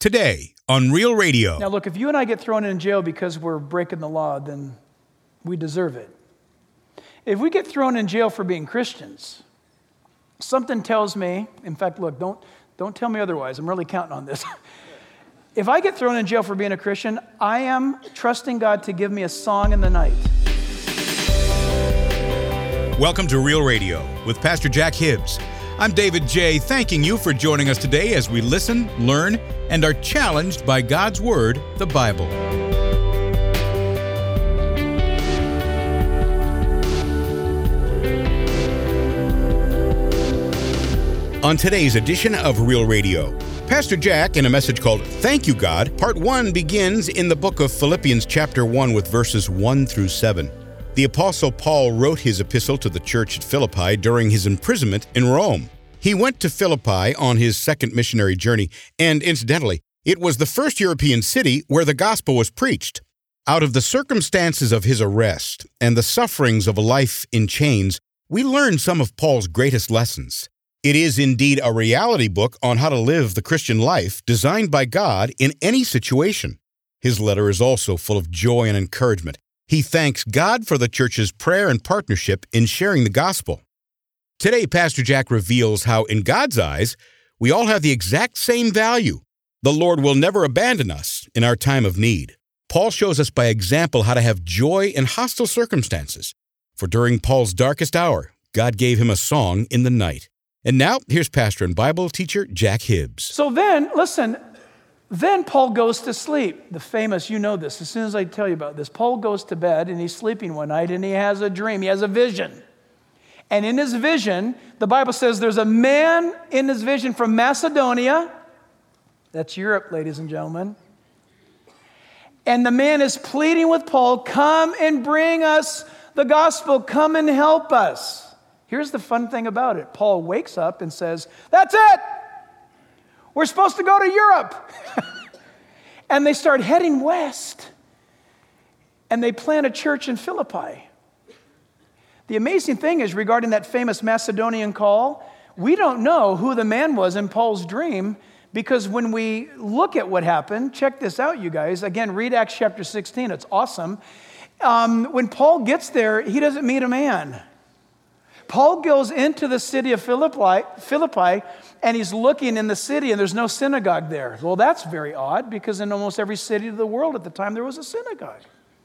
today on Real Radio. Now look, if you and I get thrown in jail because we're breaking the law, then we deserve it. If we get thrown in jail for being Christians, something tells me, in fact, look, don't tell me otherwise. I'm really counting on this. If I get thrown in jail for being a Christian, I am trusting God to give me a song in the night. Welcome to Real Radio with Pastor Jack Hibbs. I'm David J., thanking you for joining us today as we listen, learn, and are challenged by God's Word, the Bible. On today's edition of Real Radio, Pastor Jack, in a message called Thank You, God, Part 1 begins in the book of Philippians chapter 1 with verses 1 through 7. The Apostle Paul wrote his epistle to the church at Philippi during his imprisonment in Rome. He went to Philippi on his second missionary journey, and incidentally, it was the first European city where the gospel was preached. Out of the circumstances of his arrest and the sufferings of a life in chains, we learn some of Paul's greatest lessons. It is indeed a reality book on how to live the Christian life designed by God in any situation. His letter is also full of joy and encouragement. He thanks God for the church's prayer and partnership in sharing the gospel. Today, Pastor Jack reveals how, in God's eyes, we all have the exact same value. The Lord will never abandon us in our time of need. Paul shows us by example how to have joy in hostile circumstances. For during Paul's darkest hour, God gave him a song in the night. And now, here's pastor and Bible teacher Jack Hibbs. So then, listen, then Paul goes to sleep. The famous, you know this, as soon as I tell you about this, Paul goes to bed and he's sleeping one night and he has a dream, he has a vision. And in his vision, the Bible says there's a man in his vision from Macedonia. That's Europe, ladies and gentlemen. And the man is pleading with Paul, come and bring us the gospel, come and help us. Here's the fun thing about it. Paul wakes up and says, that's it. We're supposed to go to Europe. And they start heading west. And they plant a church in Philippi. The amazing thing is, regarding that famous Macedonian call, we don't know who the man was in Paul's dream, because when we look at what happened, check this out, you guys. Again, read Acts chapter 16. It's awesome. When Paul gets there, he doesn't meet a man. Paul goes into the city of Philippi, and he's looking in the city, and there's no synagogue there. Well, that's very odd, because in almost every city of the world at the time, there was a synagogue.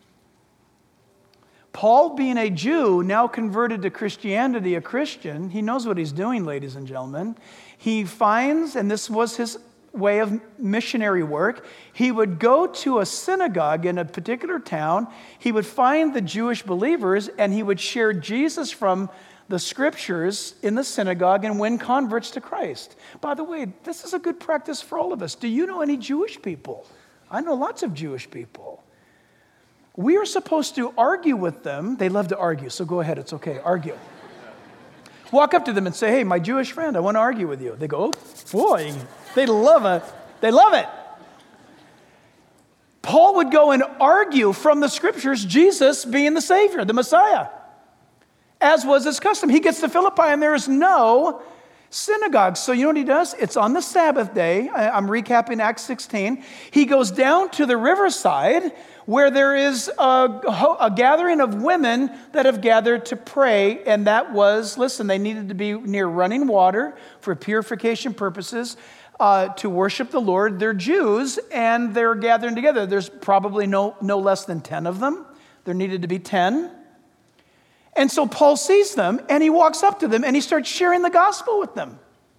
Paul, being a Jew, now converted to Christianity, a Christian, he knows what he's doing, ladies and gentlemen. He finds, and this was his way of missionary work, he would go to a synagogue in a particular town, he would find the Jewish believers, and he would share Jesus from the scriptures in the synagogue and win converts to Christ. By the way, this is a good practice for all of us. Do you know any Jewish people? I know lots of Jewish people. We are supposed to argue with them. They love to argue, so go ahead, it's okay, argue. Walk up to them and say, hey, my Jewish friend, I want to argue with you. They go, oh, boy, they love it. They love it. Paul would go and argue from the scriptures, Jesus being the Savior, the Messiah, as was his custom. He gets to Philippi and there is no synagogue. So you know what he does? It's on the Sabbath day. I'm recapping Acts 16. He goes down to the riverside where there is a gathering of women that have gathered to pray. And that was, listen, they needed to be near running water for purification purposes to worship the Lord. They're Jews and they're gathering together. There's probably no less than 10 of them. There needed to be 10. And so Paul sees them, and he walks up to them, and he starts sharing the gospel with them.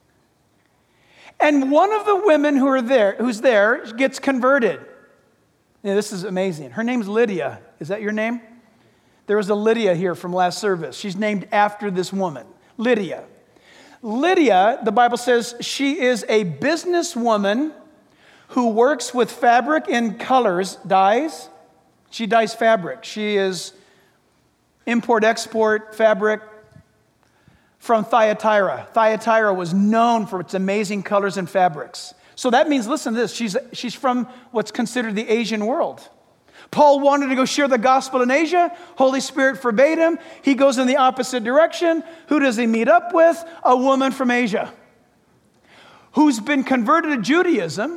And one of the women who's there, gets converted. Now, this is amazing. Her name's Lydia. Is that your name? There was a Lydia here from last service. She's named after this woman, Lydia. Lydia, the Bible says, she is a businesswoman who works with fabric and colors, dyes. She dyes fabric. She is import-export fabric from Thyatira. Thyatira was known for its amazing colors and fabrics. So that means, listen to this, she's from what's considered the Asian world. Paul wanted to go share the gospel in Asia. Holy Spirit forbade him. He goes in the opposite direction. Who does he meet up with? A woman from Asia who's been converted to Judaism.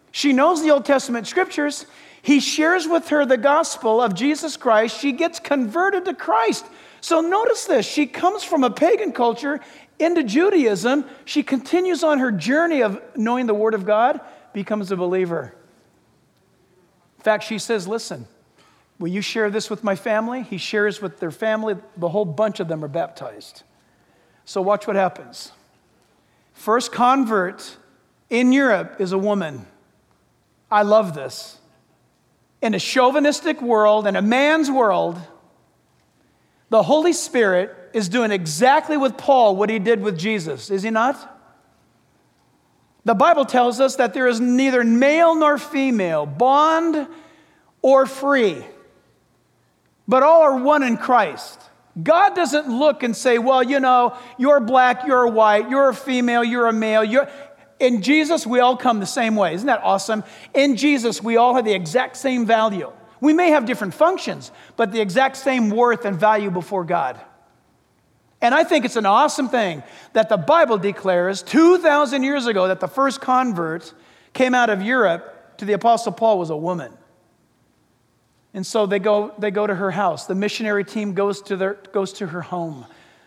She knows the Old Testament scriptures. He shares with her the gospel of Jesus Christ. She gets converted to Christ. So notice this. She comes from a pagan culture into Judaism. She continues on her journey of knowing the Word of God, becomes a believer. In fact, she says, listen, will you share this with my family? He shares with their family. The whole bunch of them are baptized. So watch what happens. First convert in Europe is a woman. I love this. In a chauvinistic world, in a man's world, the Holy Spirit is doing exactly with Paul what he did with Jesus, is he not? The Bible tells us that there is neither male nor female, bond or free, but all are one in Christ. God doesn't look and say, well, you know, you're black, you're white, you're a female, you're a male. In Jesus, we all come the same way. Isn't that awesome? In Jesus, we all have the exact same value. We may have different functions, but the exact same worth and value before God. And I think it's an awesome thing that the Bible declares 2,000 years ago that the first convert came out of Europe to the Apostle Paul was a woman. And so they go to her house. The missionary team goes to her home.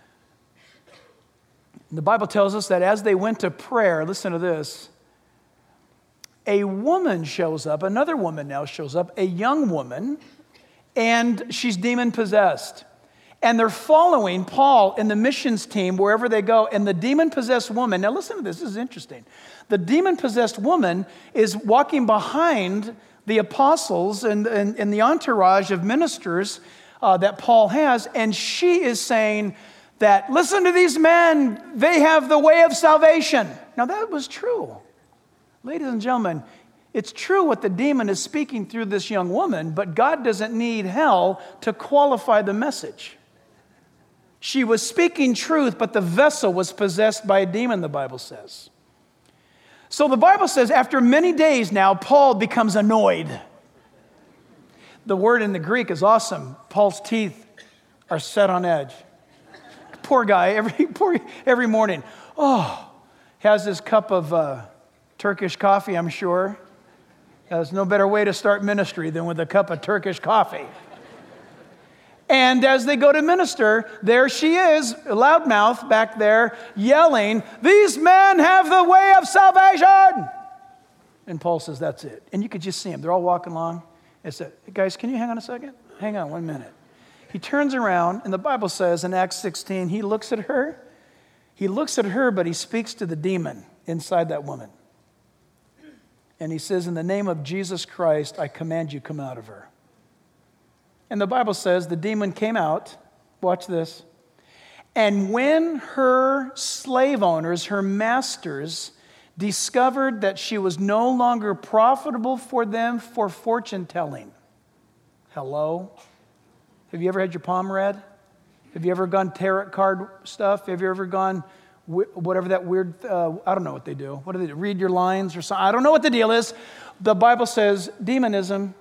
The Bible tells us that as they went to prayer, listen to this, a woman shows up, another woman now shows up, a young woman, and she's demon-possessed. And they're following Paul and the missions team wherever they go. And the demon-possessed woman, now listen to this is interesting. The demon-possessed woman is walking behind the apostles and the entourage of ministers that Paul has, and she is saying that, listen to these men, they have the way of salvation. Now that was true. Ladies and gentlemen, it's true what the demon is speaking through this young woman, but God doesn't need hell to qualify the message. She was speaking truth, but the vessel was possessed by a demon, the Bible says. So the Bible says after many days now, Paul becomes annoyed. The word in the Greek is awesome. Paul's teeth are set on edge. Poor guy, every morning, has his cup of Turkish coffee, I'm sure. There's no better way to start ministry than with a cup of Turkish coffee. And as they go to minister, there she is, loudmouth back there, yelling, these men have the way of salvation. And Paul says, that's it. And you could just see them. They're all walking along. It's a, guys, can you hang on a second? Hang on 1 minute. He turns around, and the Bible says in Acts 16, he looks at her. He looks at her, but he speaks to the demon inside that woman. And he says, in the name of Jesus Christ, I command you, come out of her. And the Bible says the demon came out, watch this, and when her slave owners, her masters, discovered that she was no longer profitable for them for fortune telling. Hello? Have you ever had your palm read? Have you ever gone tarot card stuff? Have you ever gone whatever that weird, I don't know what they do. What do they do? Read your lines or something? I don't know what the deal is. The Bible says demonism.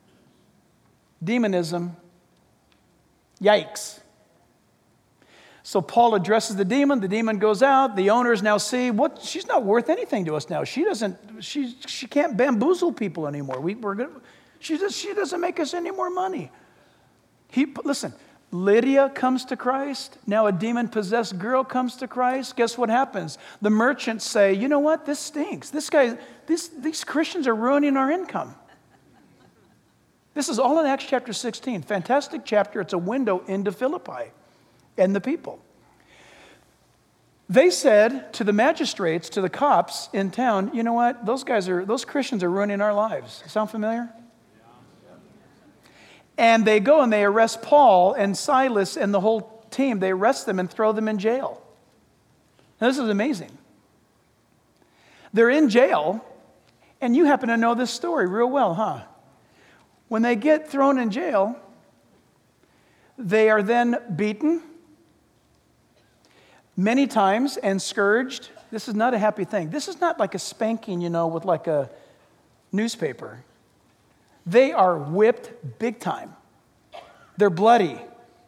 Yikes. So Paul addresses the demon goes out, the owners now see, what? She's not worth anything to us now. She can't bamboozle people anymore. She doesn't make us any more money. Listen, Lydia comes to Christ. Now a demon-possessed girl comes to Christ. Guess what happens? The merchants say, you know what? This stinks. These Christians are ruining our income. This is all in Acts chapter 16. Fantastic chapter. It's a window into Philippi and the people. They said to the magistrates, to the cops in town, you know what? Those Christians are ruining our lives. Sound familiar? And they go and they arrest Paul and Silas and the whole team. They arrest them and throw them in jail. Now, this is amazing. They're in jail, and you happen to know this story real well, huh? When they get thrown in jail, they are then beaten many times and scourged. This is not a happy thing. This is not like a spanking, with like a newspaper. They are whipped big time. They're bloody.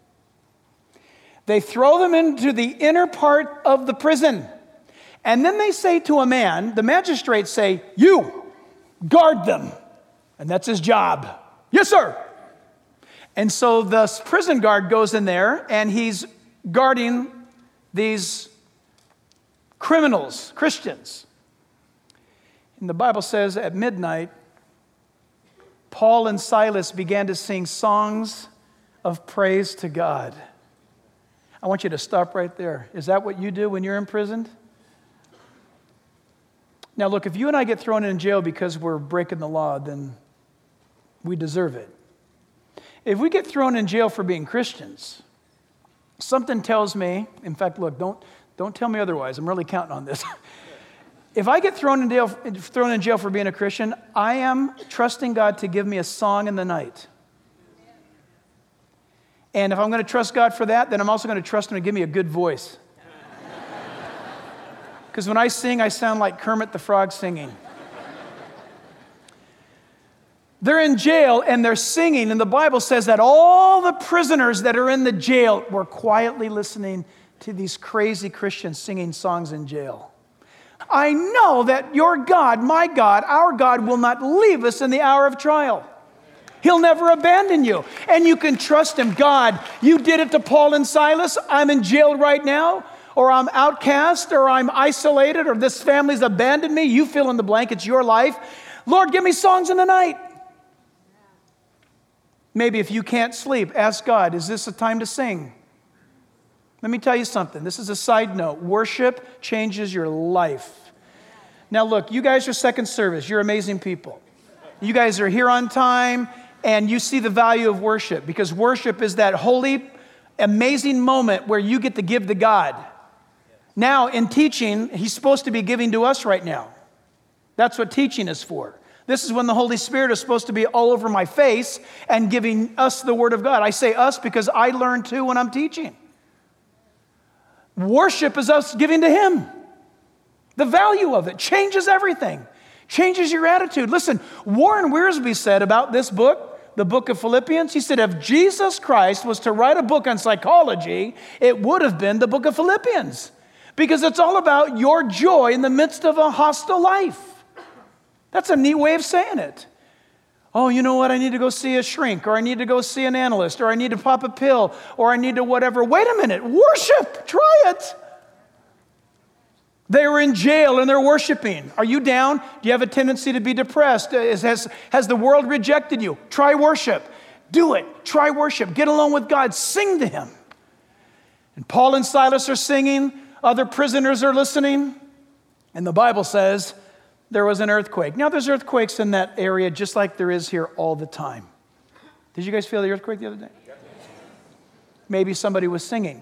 They throw them into the inner part of the prison. And then they say to a man, the magistrates say, you, guard them. And that's his job. Yes, sir. And so the prison guard goes in there and he's guarding these criminals, Christians. And the Bible says at midnight, Paul and Silas began to sing songs of praise to God. I want you to stop right there. Is that what you do when you're imprisoned? Now look, if you and I get thrown in jail because we're breaking the law, then we deserve it. If we get thrown in jail for being Christians, something tells me, in fact, look, don't tell me otherwise. I'm really counting on this. If I get thrown in jail for being a Christian, I am trusting God to give me a song in the night. And if I'm going to trust God for that, then I'm also going to trust Him to give me a good voice. Because when I sing, I sound like Kermit the Frog singing. They're in jail and they're singing, and the Bible says that all the prisoners that are in the jail were quietly listening to these crazy Christians singing songs in jail. I know that your God, my God, our God will not leave us in the hour of trial. He'll never abandon you. And you can trust Him. God, you did it to Paul and Silas. I'm in jail right now, or I'm outcast, or I'm isolated, or this family's abandoned me. You fill in the blank. It's your life. Lord, give me songs in the night. Maybe if you can't sleep, ask God, is this a time to sing? Let me tell you something. This is a side note. Worship changes your life. Now look, you guys are second service. You're amazing people. You guys are here on time, and you see the value of worship, because worship is that holy, amazing moment where you get to give to God. Now, in teaching, He's supposed to be giving to us right now. That's what teaching is for. This is when the Holy Spirit is supposed to be all over my face and giving us the Word of God. I say us because I learn too when I'm teaching. Worship is us giving to Him. The value of it changes everything. Changes your attitude. Listen, Warren Wiersbe said about this book, the book of Philippians, he said, if Jesus Christ was to write a book on psychology, it would have been the book of Philippians. Because it's all about your joy in the midst of a hostile life. That's a neat way of saying it. Oh, you know what? I need to go see a shrink, or I need to go see an analyst, or I need to pop a pill, or I need to whatever. Wait a minute. Worship. Try it. They were in jail and they're worshiping. Are you down? Do you have a tendency to be depressed? Has the world rejected you? Try worship. Do it. Try worship. Get along with God. Sing to Him. And Paul and Silas are singing. Other prisoners are listening. And the Bible says there was an earthquake. Now there's earthquakes in that area just like there is here all the time. Did you guys feel the earthquake the other day? Maybe somebody was singing.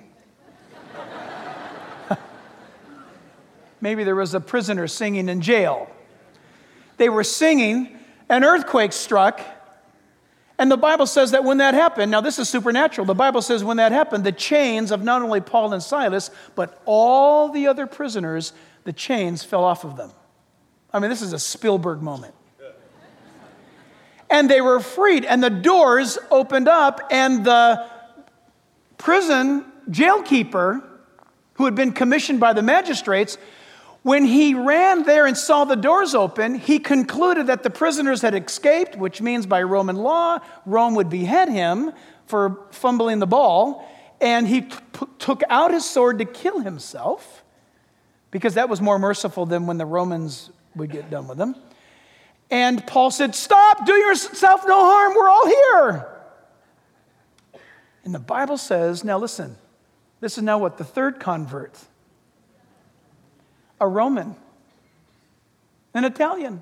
Maybe there was a prisoner singing in jail. They were singing, an earthquake struck, and the Bible says that when that happened, now this is supernatural, the Bible says when that happened, the chains of not only Paul and Silas, but all the other prisoners, the chains fell off of them. I mean, this is a Spielberg moment. And they were freed, and the doors opened up, and the prison jailkeeper, who had been commissioned by the magistrates, when he ran there and saw the doors open, he concluded that the prisoners had escaped, which means by Roman law, Rome would behead him for fumbling the ball. And he took out his sword to kill himself, because that was more merciful than when the Romans would get done with him. And Paul said, stop, do yourself no harm, we're all here. And the Bible says, now listen, this is now what? The third convert. A Roman, an Italian,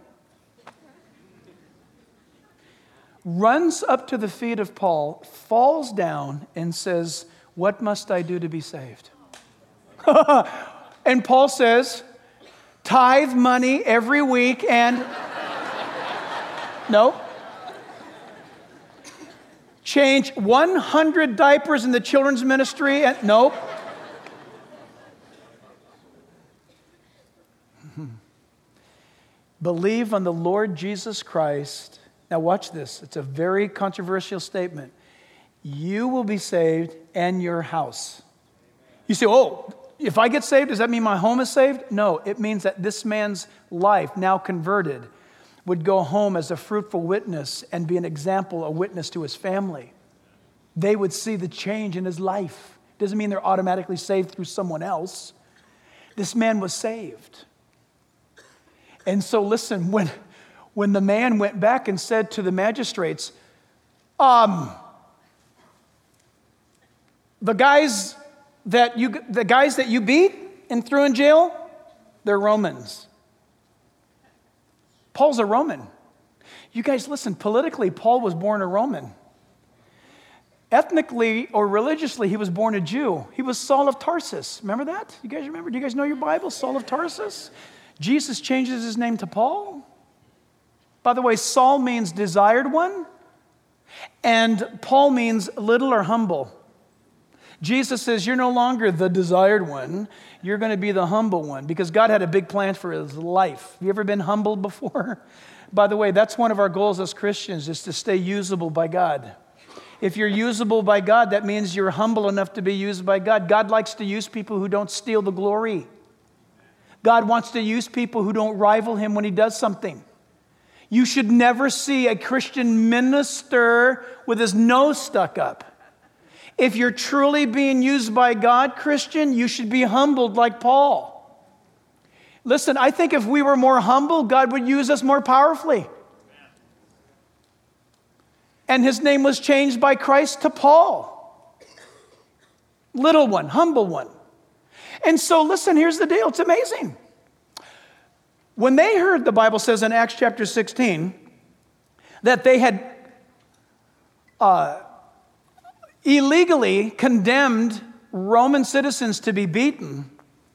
runs up to the feet of Paul, falls down, and says, what must I do to be saved? And Paul says, tithe money every week and, nope. Change 100 diapers in the children's ministry and, nope. Believe on the Lord Jesus Christ. Now watch this. It's a very controversial statement. You will be saved and your house. You say, oh, if I get saved, does that mean my home is saved? No, it means that this man's life, now converted, would go home as a fruitful witness and be an example, a witness to his family. They would see the change in his life. Doesn't mean they're automatically saved through someone else. This man was saved. And so listen, when the man went back and said to the magistrates, the guys that you beat and threw in jail, they're Romans. Paul's a Roman. You guys listen, politically, Paul was born a Roman. Ethnically or religiously, he was born a Jew. He was Saul of Tarsus. Remember that? You guys remember? Do you guys know your Bible? Saul of Tarsus? Jesus changes his name to Paul. By the way, Saul means desired one, and Paul means little or humble. Jesus says, you're no longer the desired one. You're going to be the humble one because God had a big plan for his life. Have you ever been humbled before? By the way, that's one of our goals as Christians, is to stay usable by God. If you're usable by God, that means you're humble enough to be used by God. God likes to use people who don't steal the glory. God wants to use people who don't rival him when he does something. You should never see a Christian minister with his nose stuck up. If you're truly being used by God, Christian, you should be humbled like Paul. Listen, I think if we were more humble, God would use us more powerfully. And his name was changed by Christ to Paul. Little one, humble one. And so listen, here's the deal. It's amazing. When they heard, the Bible says in Acts chapter 16, that they had illegally condemned Roman citizens to be beaten,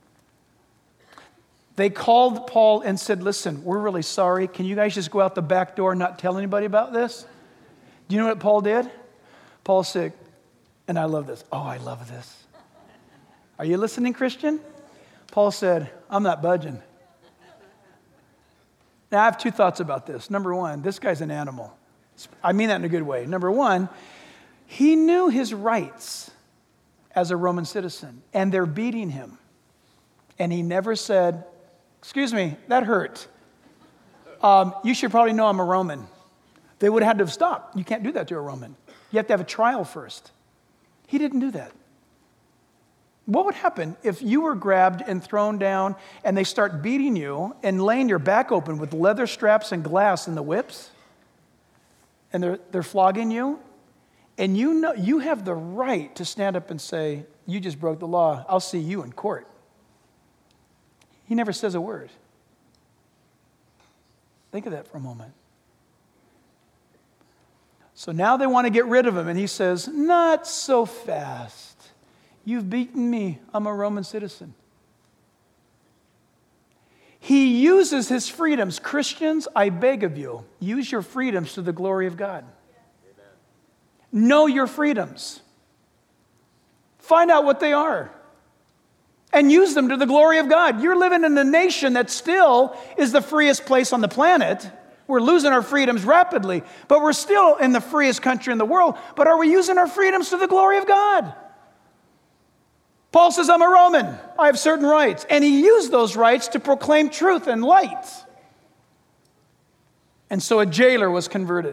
they called Paul and said, listen, we're really sorry. Can you guys just go out the back door and not tell anybody about this? Do you know what Paul did? Paul said, and I love this. Oh, I love this. Are you listening, Christian? Paul said, I'm not budging. Now, I have two thoughts about this. Number one, this guy's an animal. I mean that in a good way. Number one, he knew his rights as a Roman citizen, and they're beating him. And he never said, excuse me, that hurt. You should probably know I'm a Roman. They would have had to have stopped. You can't do that to a Roman. You have to have a trial first. He didn't do that. What would happen if you were grabbed and thrown down and they start beating you and laying your back open with leather straps and glass in the whips? And they're flogging you? And you know you have the right to stand up and say, you just broke the law. I'll see you in court. He never says a word. Think of that for a moment. So now they want to get rid of him, and he says, not so fast. You've beaten me. I'm a Roman citizen. He uses his freedoms. Christians, I beg of you, use your freedoms to the glory of God. Amen. Know your freedoms. Find out what they are. And use them to the glory of God. You're living in a nation that still is the freest place on the planet. We're losing our freedoms rapidly, but we're still in the freest country in the world. But are we using our freedoms to the glory of God? Paul says, I'm a Roman. I have certain rights. And he used those rights to proclaim truth and light. And so a jailer was converted.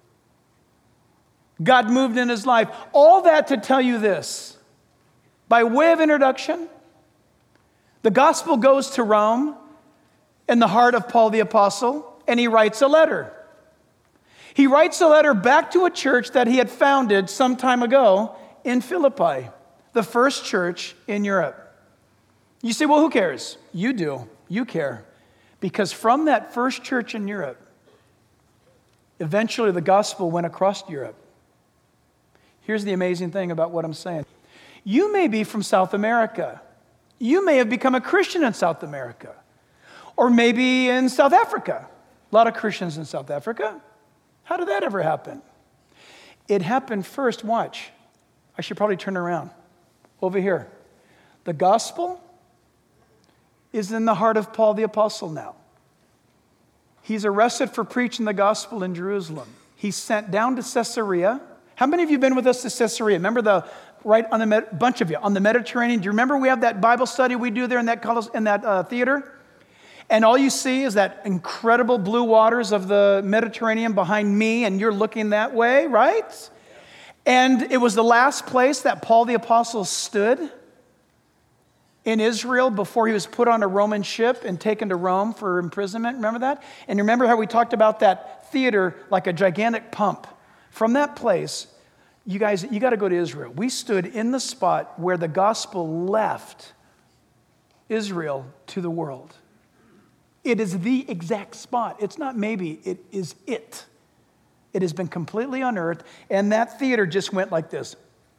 God moved in his life. All that to tell you this. By way of introduction, the gospel goes to Rome in the heart of Paul the Apostle, and he writes a letter. He writes a letter back to a church that he had founded some time ago in Philippi, the first church in Europe. You say, well, who cares? You do. You care. Because from that first church in Europe, eventually the gospel went across Europe. Here's the amazing thing about what I'm saying. You may be from South America. You may have become a Christian in South America. Or maybe in South Africa. A lot of Christians in South Africa. How did that ever happen? It happened first, watch. I should probably turn around. Over here. The gospel is in the heart of Paul the Apostle now. He's arrested for preaching the gospel in Jerusalem. He's sent down to Caesarea. How many of you have been with us to Caesarea? Remember right on the bunch of you on the Mediterranean. Do you remember we have that Bible study we do there in that theater? And all you see is that incredible blue waters of the Mediterranean behind me, and you're looking that way, right? And it was the last place that Paul the Apostle stood in Israel before he was put on a Roman ship and taken to Rome for imprisonment. Remember that? And remember how we talked about that theater like a gigantic pump. From that place, you guys, you got to go to Israel. We stood in the spot where the gospel left Israel to the world. It is the exact spot. It's not maybe, it is it. It has been completely unearthed, and that theater just went like this.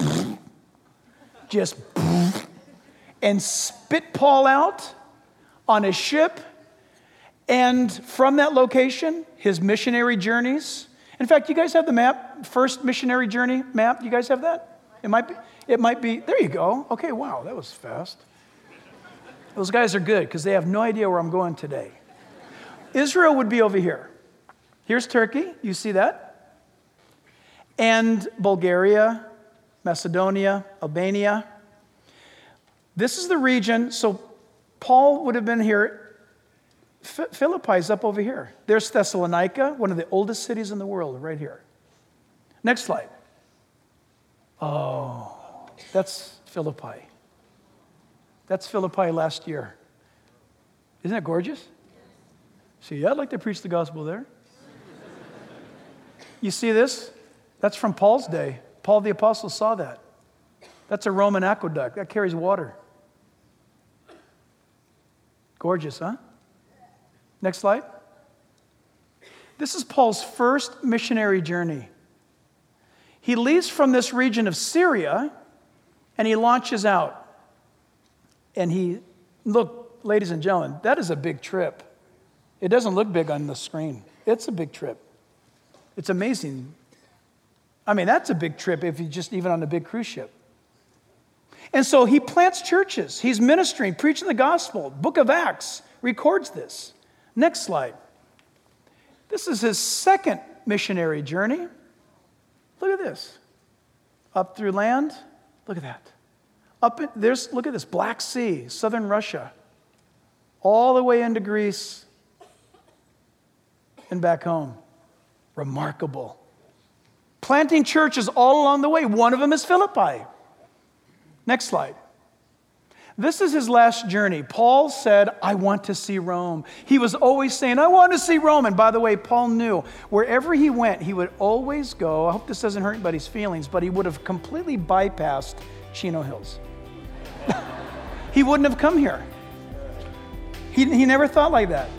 Just and spit Paul out on a ship, and from that location, his missionary journeys. In fact, you guys have the map, first missionary journey map. You guys have that? It might be, there you go. Okay, wow, that was fast. Those guys are good because they have no idea where I'm going today. Israel would be over here. Here's Turkey, you see that? And Bulgaria, Macedonia, Albania. This is the region, so Paul would have been here. Philippi's up over here. There's Thessalonica, one of the oldest cities in the world, right here. Next slide. Oh, that's Philippi. That's Philippi last year. Isn't that gorgeous? See, I'd like to preach the gospel there. You see this? That's from Paul's day. Paul the Apostle saw that. That's a Roman aqueduct. That carries water. Gorgeous, huh? Next slide. This is Paul's first missionary journey. He leaves from this region of Syria, and he launches out. And look, ladies and gentlemen, that is a big trip. It doesn't look big on the screen. It's a big trip. It's amazing. I mean, that's a big trip if you're just even on a big cruise ship. And so he plants churches. He's ministering, preaching the gospel. Book of Acts records this. Next slide. This is his second missionary journey. Look at this. Up through land. Look at that. Look at this, Black Sea, southern Russia, all the way into Greece and back home. Remarkable. Planting churches all along the way. One of them is Philippi. Next slide. This is his last journey. Paul said, I want to see Rome. He was always saying, I want to see Rome. And by the way, Paul knew wherever he went, he would always go. I hope this doesn't hurt anybody's feelings, but he would have completely bypassed Chino Hills. He wouldn't have come here. He never thought like that.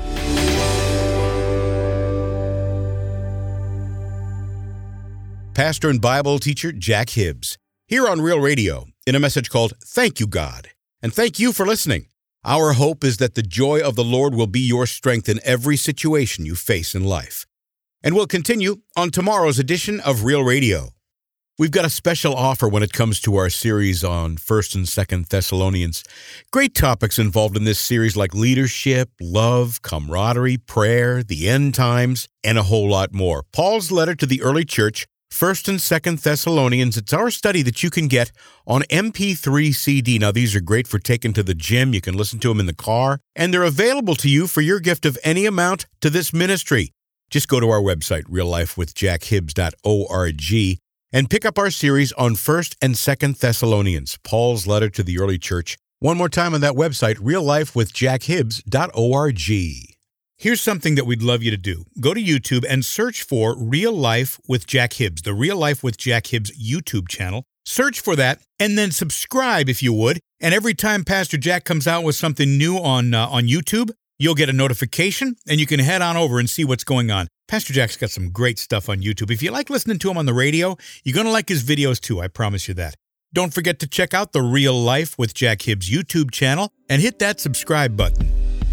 Pastor and Bible teacher Jack Hibbs, here on Real Radio, in a message called Thank You, God. And thank you for listening. Our hope is that the joy of the Lord will be your strength in every situation you face in life. And we'll continue on tomorrow's edition of Real Radio. We've got a special offer when it comes to our series on 1st and 2nd Thessalonians. Great topics involved in this series like leadership, love, camaraderie, prayer, the end times, and a whole lot more. Paul's letter to the early church, 1st and 2nd Thessalonians, it's our study that you can get on MP3 CD. Now, these are great for taking to the gym. You can listen to them in the car, and they're available to you for your gift of any amount to this ministry. Just go to our website, reallifewithjackhibs.org, and pick up our series on 1st and 2nd Thessalonians, Paul's letter to the early church. One more time on that website, reallifewithjackhibs.org. Here's something that we'd love you to do. Go to YouTube and search for Real Life with Jack Hibbs, the Real Life with Jack Hibbs YouTube channel. Search for that and then subscribe if you would. And every time Pastor Jack comes out with something new on YouTube, you'll get a notification and you can head on over and see what's going on. Pastor Jack's got some great stuff on YouTube. If you like listening to him on the radio, you're going to like his videos too, I promise you that. Don't forget to check out the Real Life with Jack Hibbs YouTube channel and hit that subscribe button.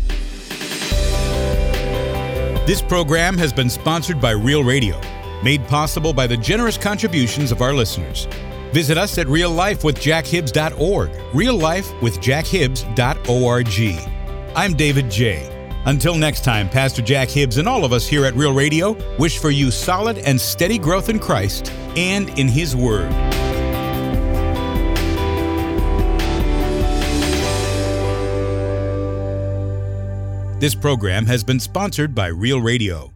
This program has been sponsored by Real Radio, made possible by the generous contributions of our listeners. Visit us at reallifewithjackhibbs.org, reallifewithjackhibbs.org. I'm David J. Until next time, Pastor Jack Hibbs and all of us here at Real Radio wish for you solid and steady growth in Christ and in His Word. This program has been sponsored by Real Radio.